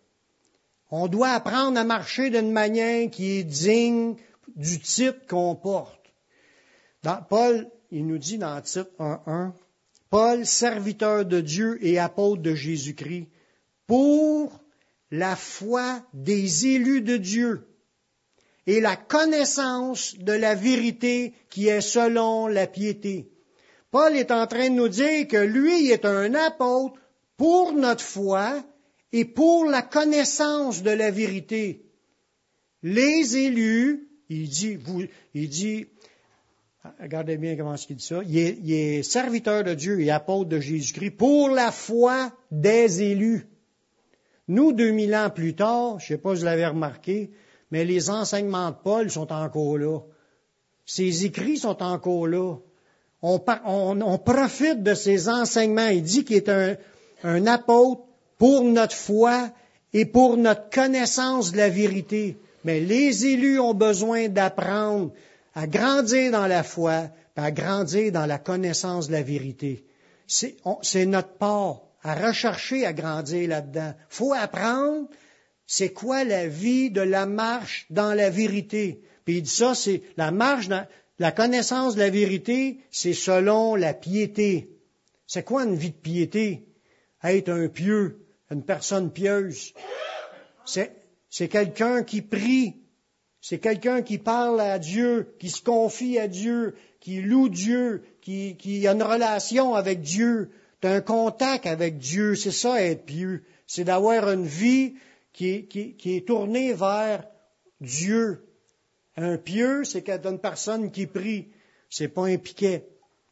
On doit apprendre à marcher d'une manière qui est digne du titre qu'on porte. Dans, Paul, il nous dit dans Tite un un, Paul, serviteur de Dieu et apôtre de Jésus-Christ, pour la foi des élus de Dieu et la connaissance de la vérité qui est selon la piété. Paul est en train de nous dire que lui est un apôtre pour notre foi et pour la connaissance de la vérité. Les élus, il dit, vous, il dit, regardez bien comment il dit ça, il est, il est serviteur de Dieu et apôtre de Jésus-Christ pour la foi des élus. Nous, deux mille ans plus tard, je ne sais pas si vous l'avez remarqué, mais les enseignements de Paul sont encore là. Ses écrits sont encore là. On, on, on profite de ses enseignements. Il dit qu'il est un, un apôtre pour notre foi et pour notre connaissance de la vérité. Mais les élus ont besoin d'apprendre à grandir dans la foi, à grandir dans la connaissance de la vérité. C'est, on, c'est notre part à rechercher à grandir là-dedans. Il faut apprendre c'est quoi la vie de la marche dans la vérité. Puis il dit ça, c'est la marche dans la connaissance de la vérité, c'est selon la piété. C'est quoi une vie de piété? Être un pieux, une personne pieuse. C'est, c'est quelqu'un qui prie. C'est quelqu'un qui parle à Dieu, qui se confie à Dieu, qui loue Dieu, qui, qui a une relation avec Dieu. Tu as un contact avec Dieu. C'est ça, être pieux. C'est d'avoir une vie qui est, qui, qui est tournée vers Dieu. Un pieux, c'est qu'il y a une personne qui prie. C'est pas un piquet.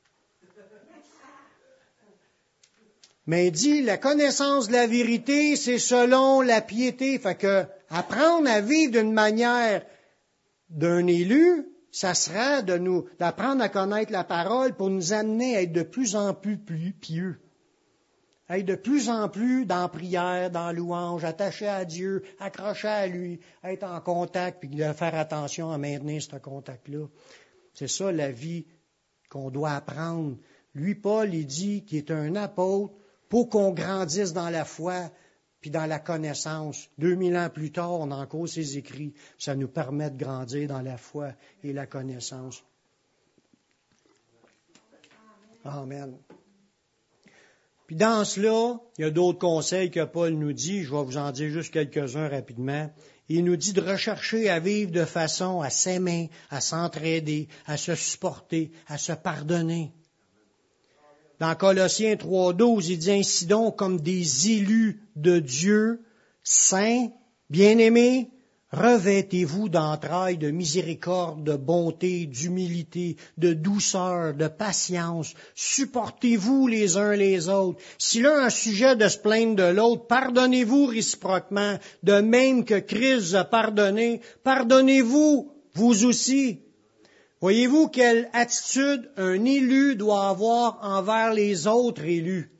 Mais il dit, la connaissance de la vérité, c'est selon la piété. Fait que apprendre à vivre d'une manière d'un élu, ça sera de nous, d'apprendre à connaître la parole pour nous amener à être de plus en plus pieux. À être de plus en plus dans la prière, dans la louange, attaché à Dieu, accroché à lui, être en contact, puis de faire attention à maintenir ce contact-là. C'est ça la vie qu'on doit apprendre. Lui, Paul, il dit qu'il est un apôtre pour qu'on grandisse dans la foi puis dans la connaissance. Deux mille ans plus tard, on a encore ses écrits. Ça nous permet de grandir dans la foi et la connaissance. Amen. Puis dans cela, il y a d'autres conseils que Paul nous dit, je vais vous en dire juste quelques-uns rapidement. Il nous dit de rechercher à vivre de façon à s'aimer, à s'entraider, à se supporter, à se pardonner. Dans Colossiens trois douze, il dit ainsi donc comme des élus de Dieu, saints, bien-aimés, revêtez-vous d'entrailles de miséricorde, de bonté, d'humilité, de douceur, de patience. Supportez-vous les uns les autres. Si l'un a un sujet de se plaindre de l'autre, pardonnez-vous réciproquement, de même que Christ vous a pardonné. Pardonnez-vous, vous aussi. Voyez-vous quelle attitude un élu doit avoir envers les autres élus?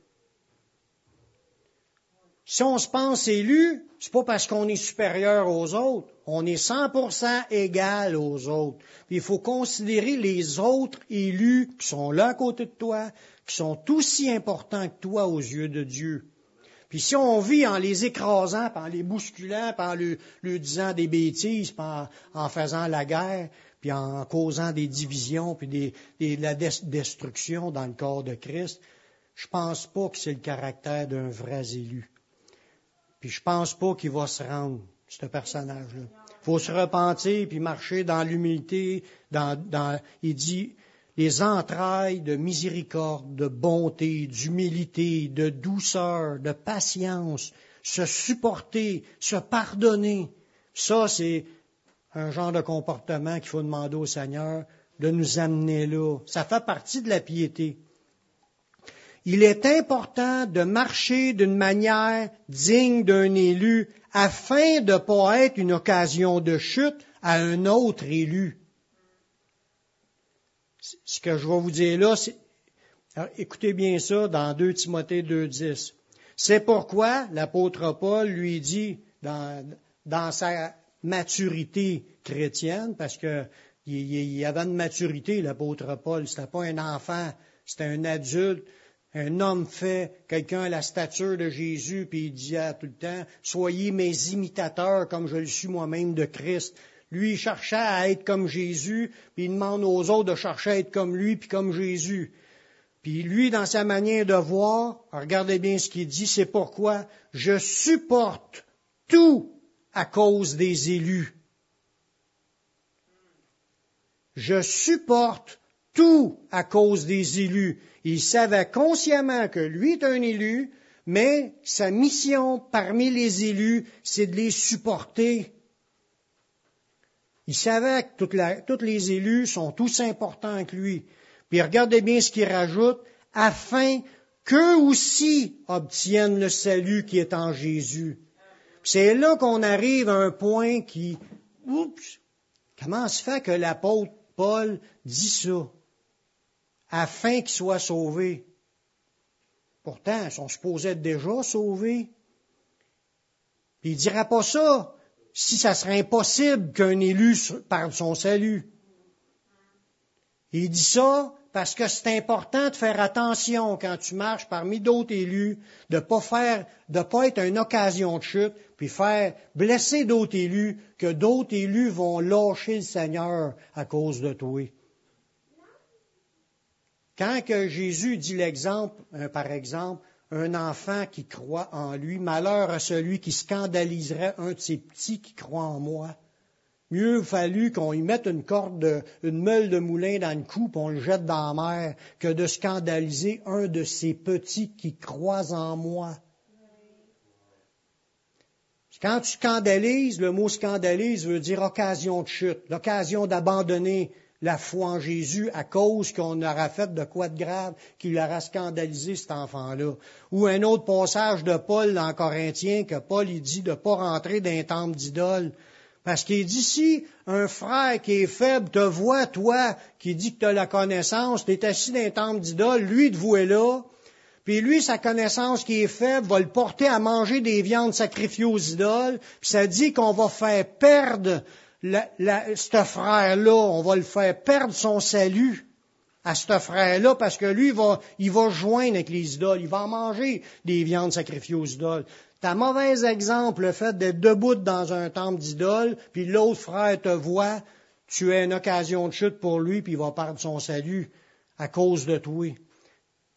Si on se pense élu, c'est pas parce qu'on est supérieur aux autres. On est cent pour cent égal aux autres. Puis il faut considérer les autres élus qui sont là à côté de toi, qui sont aussi importants que toi aux yeux de Dieu. Puis si on vit en les écrasant, puis en les bousculant, puis en lui, lui disant des bêtises, puis en, en faisant la guerre, puis en causant des divisions, puis des, des, de la destruction dans le corps de Christ, je pense pas que c'est le caractère d'un vrai élu. Puis je pense pas qu'il va se rendre, ce personnage-là. Il faut se repentir puis marcher dans l'humilité, dans, dans, il dit, les entrailles de miséricorde, de bonté, d'humilité, de douceur, de patience, se supporter, se pardonner. Ça, c'est un genre de comportement qu'il faut demander au Seigneur de nous amener là. Ça fait partie de la piété. Il est important de marcher d'une manière digne d'un élu afin de ne pas être une occasion de chute à un autre élu. Ce que je vais vous dire là, c'est, alors, écoutez bien ça dans deux Timothée deux dix. C'est pourquoi l'apôtre Paul lui dit dans, dans sa maturité chrétienne, parce que il, il avait une maturité, l'apôtre Paul, c'était pas un enfant, c'était un adulte. Un homme fait, quelqu'un à la stature de Jésus, puis il disait tout le temps, soyez mes imitateurs comme je le suis moi-même de Christ. Lui, il cherchait à être comme Jésus, puis il demande aux autres de chercher à être comme lui, puis comme Jésus. Puis lui, dans sa manière de voir, regardez bien ce qu'il dit, c'est pourquoi je supporte tout à cause des élus. Je supporte tout à cause des élus. Il savait consciemment que lui est un élu, mais sa mission parmi les élus, c'est de les supporter. Il savait que toute la, tous les élus sont tous importants que lui. Puis regardez bien ce qu'il rajoute, afin qu'eux aussi obtiennent le salut qui est en Jésus. Puis c'est là qu'on arrive à un point qui, oups, comment se fait que l'apôtre Paul dit ça? Afin qu'ils soient sauvés. Pourtant, ils sont supposés être déjà sauvés. Puis il ne dira pas ça si ça serait impossible qu'un élu perde son salut. Il dit ça parce que c'est important de faire attention quand tu marches parmi d'autres élus, de pas faire, de pas être une occasion de chute, puis faire blesser d'autres élus, que d'autres élus vont lâcher le Seigneur à cause de toi. Quand que Jésus dit l'exemple, euh, par exemple, un enfant qui croit en lui, malheur à celui qui scandaliserait un de ses petits qui croit en moi. Mieux fallu qu'on y mette une corde, de, une meule de moulin dans le cou, puis on le jette dans la mer, que de scandaliser un de ces petits qui croient en moi. Quand tu scandalises, le mot scandalise veut dire occasion de chute, l'occasion d'abandonner la foi en Jésus à cause qu'on aura fait de quoi de grave qui l'aura scandalisé cet enfant-là. Ou un autre passage de Paul dans Corinthiens que Paul il dit de ne pas rentrer dans un temple d'idole. Parce qu'il dit si un frère qui est faible te voit, toi, qui dit que tu as la connaissance, tu es assis dans un temple d'idole, lui te voit là, puis lui, sa connaissance qui est faible va le porter à manger des viandes sacrifiées aux idoles, puis ça dit qu'on va faire perdre La, la, ce frère-là, on va le faire perdre son salut à ce frère-là parce que lui, il va, il va joindre avec les idoles. Il va en manger des viandes sacrifiées aux idoles. C'est un mauvais exemple, le fait d'être debout dans un temple d'idoles, puis l'autre frère te voit, tu as une occasion de chute pour lui, puis il va perdre son salut à cause de toi.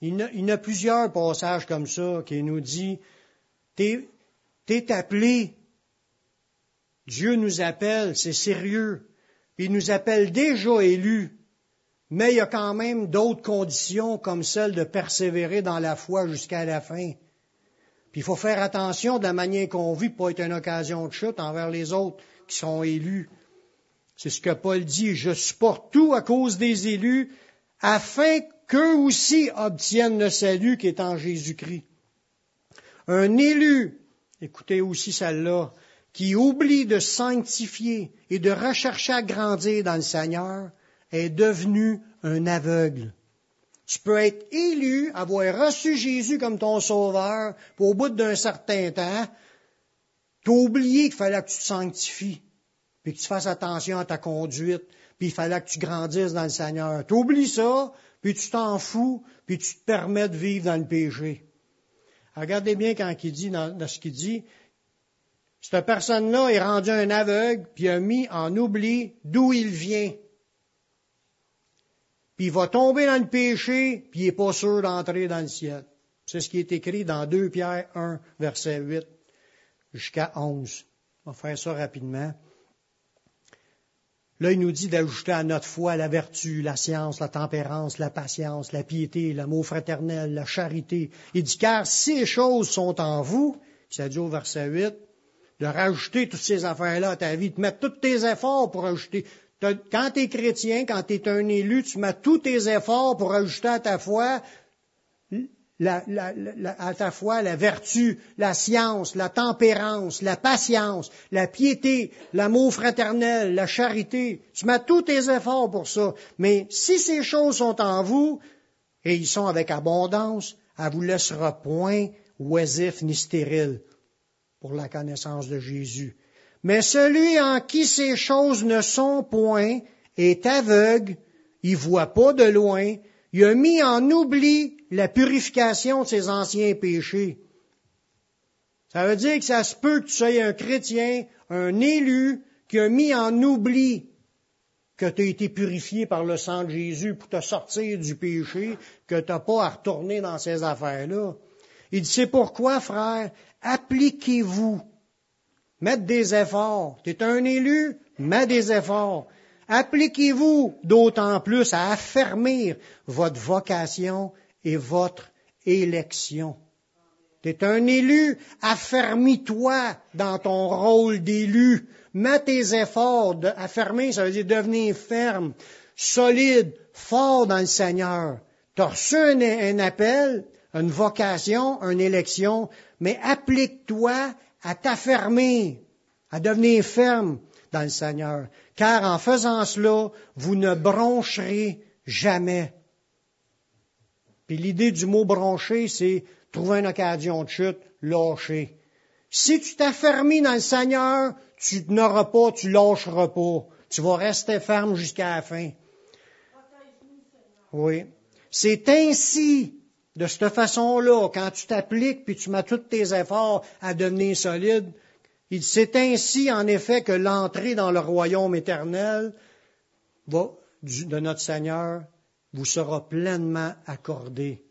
Il y, a, il y a plusieurs passages comme ça qui nous dit, t'es, t'es appelé, Dieu nous appelle, c'est sérieux, puis il nous appelle déjà élus, mais il y a quand même d'autres conditions comme celle de persévérer dans la foi jusqu'à la fin. Puis il faut faire attention de la manière qu'on vit pour être une occasion de chute envers les autres qui sont élus. C'est ce que Paul dit, je supporte tout à cause des élus, afin qu'eux aussi obtiennent le salut qui est en Jésus-Christ. Un élu, écoutez aussi celle-là, qui oublie de sanctifier et de rechercher à grandir dans le Seigneur, est devenu un aveugle. Tu peux être élu, avoir reçu Jésus comme ton sauveur, puis au bout d'un certain temps, tu as oublié qu'il fallait que tu te sanctifies, puis que tu fasses attention à ta conduite, puis il fallait que tu grandisses dans le Seigneur. Tu oublies ça, puis tu t'en fous, puis tu te permets de vivre dans le péché. Regardez bien quand il dit, dans, dans ce qu'il dit, cette personne-là est rendue un aveugle, puis a mis en oubli d'où il vient. Puis il va tomber dans le péché, puis il n'est pas sûr d'entrer dans le ciel. C'est ce qui est écrit dans deux Pierre un, verset huit, jusqu'à onze. On va faire ça rapidement. Là, il nous dit d'ajouter à notre foi la vertu, la science, la tempérance, la patience, la piété, l'amour fraternel, la charité. Il dit, car ces choses sont en vous, ça dit au verset huit, de rajouter toutes ces affaires-là à ta vie, de mettre tous tes efforts pour ajouter. Quand tu es chrétien, quand tu es un élu, tu mets tous tes efforts pour ajouter à ta foi La, la, la, à ta foi la vertu, la science, la tempérance, la patience, la piété, l'amour fraternel, la charité. Tu mets tous tes efforts pour ça. Mais si ces choses sont en vous, et ils sont avec abondance, elle vous laissera point oisif ni stérile pour la connaissance de Jésus. Mais celui en qui ces choses ne sont point est aveugle, il voit pas de loin, il a mis en oubli la purification de ses anciens péchés. Ça veut dire que ça se peut que tu sois un chrétien, un élu, qui a mis en oubli que tu as été purifié par le sang de Jésus pour te sortir du péché, que tu n'as pas à retourner dans ces affaires-là. Il dit, c'est pourquoi, frère, appliquez-vous. Mettez des efforts. Tu es un élu, mets des efforts. Appliquez-vous d'autant plus à affermir votre vocation et votre élection. Tu es un élu, affermis-toi dans ton rôle d'élu. Mets tes efforts. De, affermer, ça veut dire devenir ferme, solide, fort dans le Seigneur. Tu as reçu un, un appel, une vocation, une élection, mais applique-toi à t'affermer, à devenir ferme dans le Seigneur. Car en faisant cela, vous ne broncherez jamais. Puis l'idée du mot broncher, c'est trouver une occasion de chute, lâcher. Si tu t'affermis dans le Seigneur, tu n'auras pas, tu lâcheras pas. Tu vas rester ferme jusqu'à la fin. Oui. C'est ainsi, de cette façon-là, quand tu t'appliques puis tu mets tous tes efforts à devenir solide, c'est ainsi, en effet, que l'entrée dans le royaume éternel va, de notre Seigneur vous sera pleinement accordée.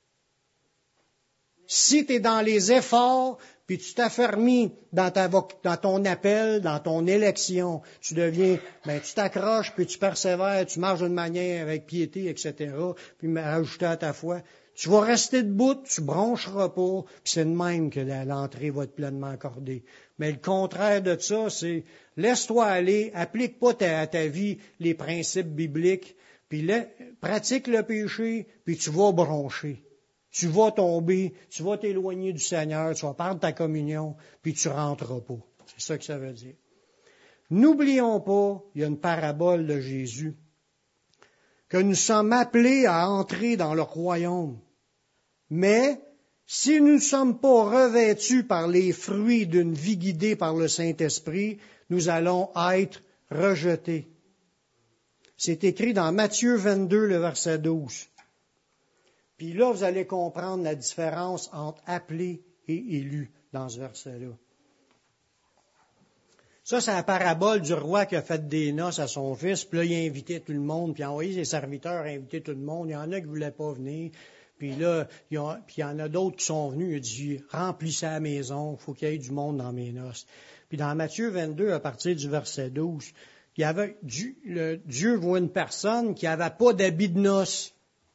Si tu es dans les efforts, puis tu t'affermis dans, ta, dans ton appel, dans ton élection, tu deviens, ben tu t'accroches, puis tu persévères, tu marches d'une manière avec piété, et cetera, puis ajouter à ta foi. Tu vas rester debout, tu broncheras pas, puis c'est de même que l'entrée va être pleinement accordée. Mais le contraire de ça, c'est laisse-toi aller, applique pas ta, à ta vie les principes bibliques, puis le, pratique le péché, puis tu vas broncher. Tu vas tomber, tu vas t'éloigner du Seigneur, tu vas perdre ta communion, puis tu rentreras pas. C'est ça que ça veut dire. N'oublions pas, il y a une parabole de Jésus, que nous sommes appelés à entrer dans le royaume. Mais, si nous ne sommes pas revêtus par les fruits d'une vie guidée par le Saint-Esprit, nous allons être rejetés. C'est écrit dans Matthieu vingt-deux, le verset douze. Puis là, vous allez comprendre la différence entre appelé et élu dans ce verset-là. Ça, c'est la parabole du roi qui a fait des noces à son fils, puis là, il a invité tout le monde, puis il a envoyé ses serviteurs à inviter tout le monde. Il y en a qui ne voulaient pas venir. Puis là, il y, a, puis il y en a d'autres qui sont venus, il a dit, remplissez la maison, il faut qu'il y ait du monde dans mes noces. Puis dans Matthieu vingt-deux, à partir du verset douze, il y avait, Dieu, le, Dieu voit une personne qui n'avait pas d'habit de noces.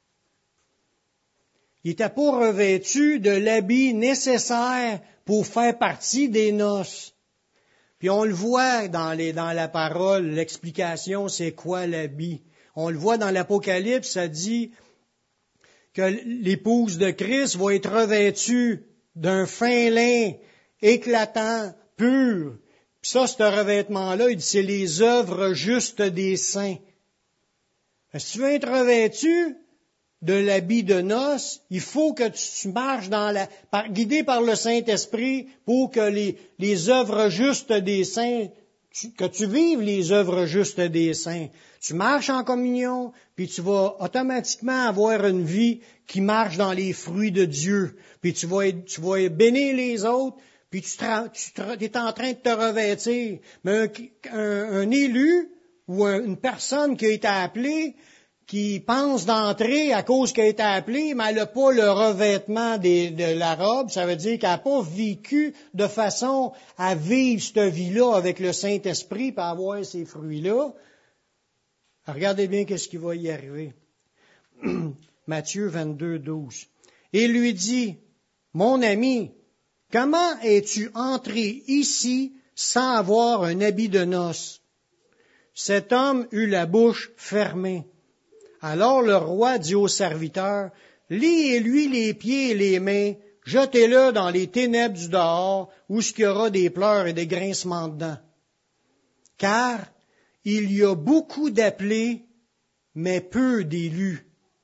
Il n'était pas revêtu de l'habit nécessaire pour faire partie des noces. Puis on le voit dans, les, dans la parole, l'explication, c'est quoi l'habit. On le voit dans l'Apocalypse, ça dit que l'épouse de Christ va être revêtue d'un fin lin éclatant, pur. Puis ça, ce revêtement-là, il dit, c'est les œuvres justes des saints. Si tu veux être revêtu de l'habit de noces, il faut que tu marches dans la, par, guidé par le Saint-Esprit pour que les, les œuvres justes des saints, tu, que tu vives les œuvres justes des saints. Tu marches en communion, puis tu vas automatiquement avoir une vie qui marche dans les fruits de Dieu. Puis tu vas, tu vas bénir les autres, puis tu, tu, tu es en train de te revêtir. Mais un, un, un élu ou un, une personne qui a été appelée, qui pense d'entrer à cause qu'elle a été appelée, mais elle n'a pas le revêtement des, de la robe, ça veut dire qu'elle n'a pas vécu de façon à vivre cette vie-là avec le Saint-Esprit et avoir ces fruits-là. Regardez bien qu'est-ce qui va y arriver. Matthieu vingt-deux, douze. Il lui dit, mon ami, comment es-tu entré ici sans avoir un habit de noces? Cet homme eut la bouche fermée. Alors le roi dit au serviteur, liez-lui les pieds et les mains, jetez-le dans les ténèbres du dehors, où il y aura des pleurs et des grincements de dents. Car il y a beaucoup d'appelés, mais peu d'élus.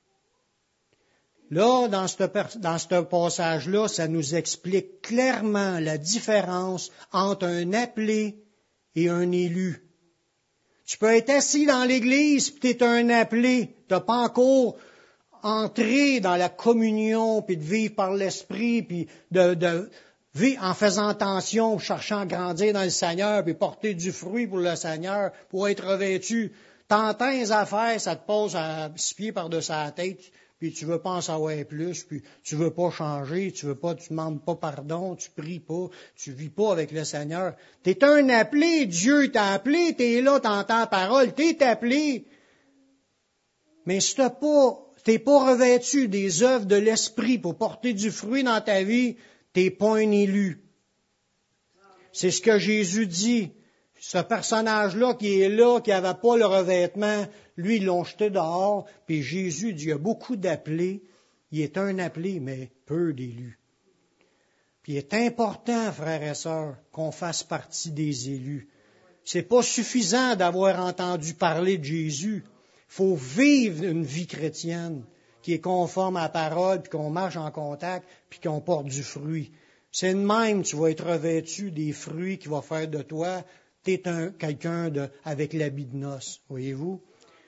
Là, dans ce, dans ce passage-là, ça nous explique clairement la différence entre un appelé et un élu. Tu peux être assis dans l'église, puis tu es un appelé. Tu n'as pas encore entré dans la communion, puis de vivre par l'esprit, puis de, de vivre en faisant attention, cherchant à grandir dans le Seigneur, puis porter du fruit pour le Seigneur, pour être revêtu. T'entends les affaires, ça te pose à six pieds par-dessus la tête, puis tu veux pas en savoir plus, puis tu veux pas changer, tu veux pas, tu demandes pas pardon, tu pries pas, tu vis pas avec le Seigneur. T'es un appelé, Dieu t'a appelé, t'es là, t'entends la parole, t'es appelé. Mais si t'as pas, t'es pas revêtu des œuvres de l'Esprit pour porter du fruit dans ta vie, t'es pas un élu. C'est ce que Jésus dit. Ce personnage-là qui est là, qui n'avait pas le revêtement, lui, ils l'ont jeté dehors, puis Jésus dit, il y a beaucoup d'appelés, il est un appelé, mais peu d'élus. Puis il est important, frères et sœurs, qu'on fasse partie des élus. C'est pas suffisant d'avoir entendu parler de Jésus. Il faut vivre une vie chrétienne qui est conforme à la parole, puis qu'on marche en contact, puis qu'on porte du fruit. C'est de même, tu vas être revêtu des fruits qui vont faire de toi. T'es un, quelqu'un de, avec l'habit de noces, voyez-vous.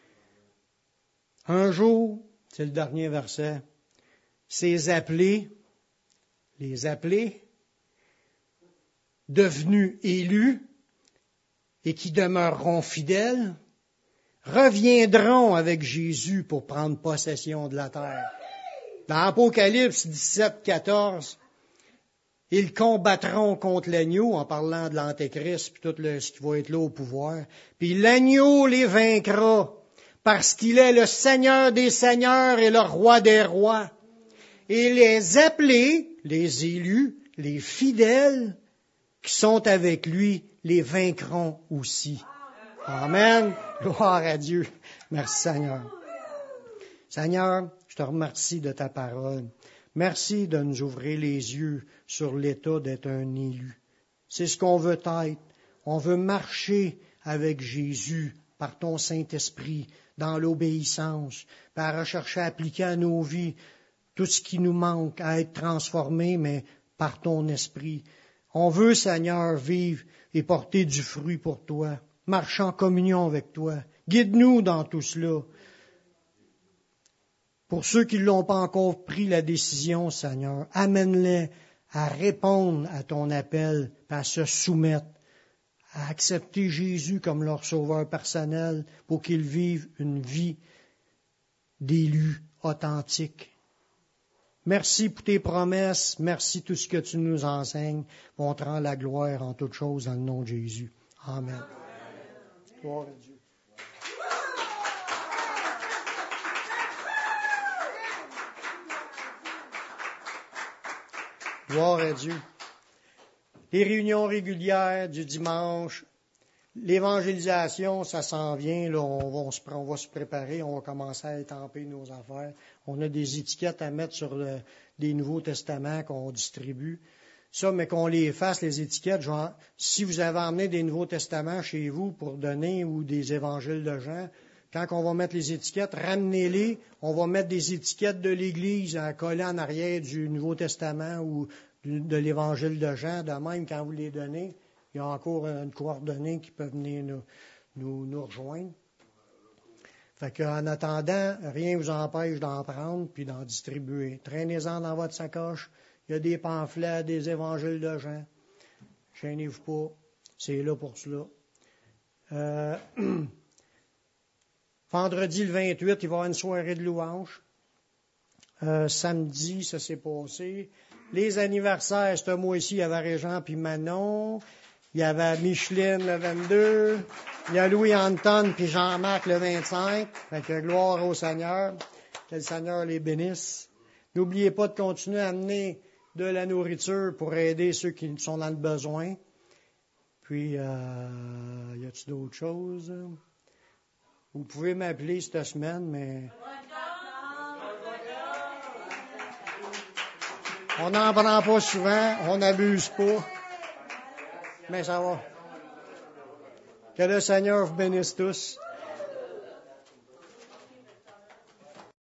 Un jour, c'est le dernier verset, ces appelés, les appelés, devenus élus et qui demeureront fidèles, reviendront avec Jésus pour prendre possession de la terre. Dans Apocalypse dix-sept, quatorze, ils combattront contre l'agneau en parlant de l'Antéchrist puis tout le, ce qui va être là au pouvoir. Puis l'agneau les vaincra parce qu'il est le Seigneur des seigneurs et le Roi des rois. Et les appelés, les élus, les fidèles qui sont avec lui, les vaincront aussi. Amen. Gloire à Dieu. Merci Seigneur. Seigneur, je te remercie de ta parole. Merci de nous ouvrir les yeux sur l'état d'être un élu. C'est ce qu'on veut être. On veut marcher avec Jésus par ton Saint-Esprit dans l'obéissance, par rechercher à appliquer à nos vies tout ce qui nous manque, à être transformé, mais par ton Esprit. On veut, Seigneur, vivre et porter du fruit pour toi, marcher en communion avec toi. Guide-nous dans tout cela. Pour ceux qui ne l'ont pas encore pris la décision, Seigneur, amène-les à répondre à ton appel, à se soumettre, à accepter Jésus comme leur sauveur personnel pour qu'ils vivent une vie d'élu authentique. Merci pour tes promesses. Merci tout ce que tu nous enseignes. On te rend la gloire en toutes choses dans le nom de Jésus. Amen. Gloire à Dieu. Gloire à Dieu. Les réunions régulières du dimanche, l'évangélisation, ça s'en vient. Là, on, va, on, se, on va se préparer, on va commencer à étamper nos affaires. On a des étiquettes à mettre sur le, des Nouveaux Testaments qu'on distribue. Ça, mais qu'on les fasse, les étiquettes, genre, si vous avez emmené des Nouveaux Testaments chez vous pour donner ou des évangiles de Jean, quand on va mettre les étiquettes, ramenez-les. On va mettre des étiquettes de l'Église à coller en arrière du Nouveau Testament ou de l'Évangile de Jean. De même, quand vous les donnez, il y a encore une coordonnée qui peut venir nous, nous, nous rejoindre. Fait qu'en attendant, rien ne vous empêche d'en prendre puis d'en distribuer. Traînez-en dans votre sacoche. Il y a des pamphlets, des évangiles de Jean. Gênez-vous pas. C'est là pour cela. Euh, vendredi le vingt-huit, il va y avoir une soirée de louange. Euh, samedi, ça s'est passé. Les anniversaires, ce mois-ci, il y avait Régent puis Manon. Il y avait Micheline le vingt-deux. Il y a Louis-Anton puis Jean-Marc le vingt-cinq. Fait que gloire au Seigneur. Que le Seigneur les bénisse. N'oubliez pas de continuer à amener de la nourriture pour aider ceux qui sont dans le besoin. Puis, euh, y a-t-il d'autres choses? Vous pouvez m'appeler cette semaine, mais... On n'en prend pas souvent, on n'abuse pas. Mais ça va. Que le Seigneur vous bénisse tous.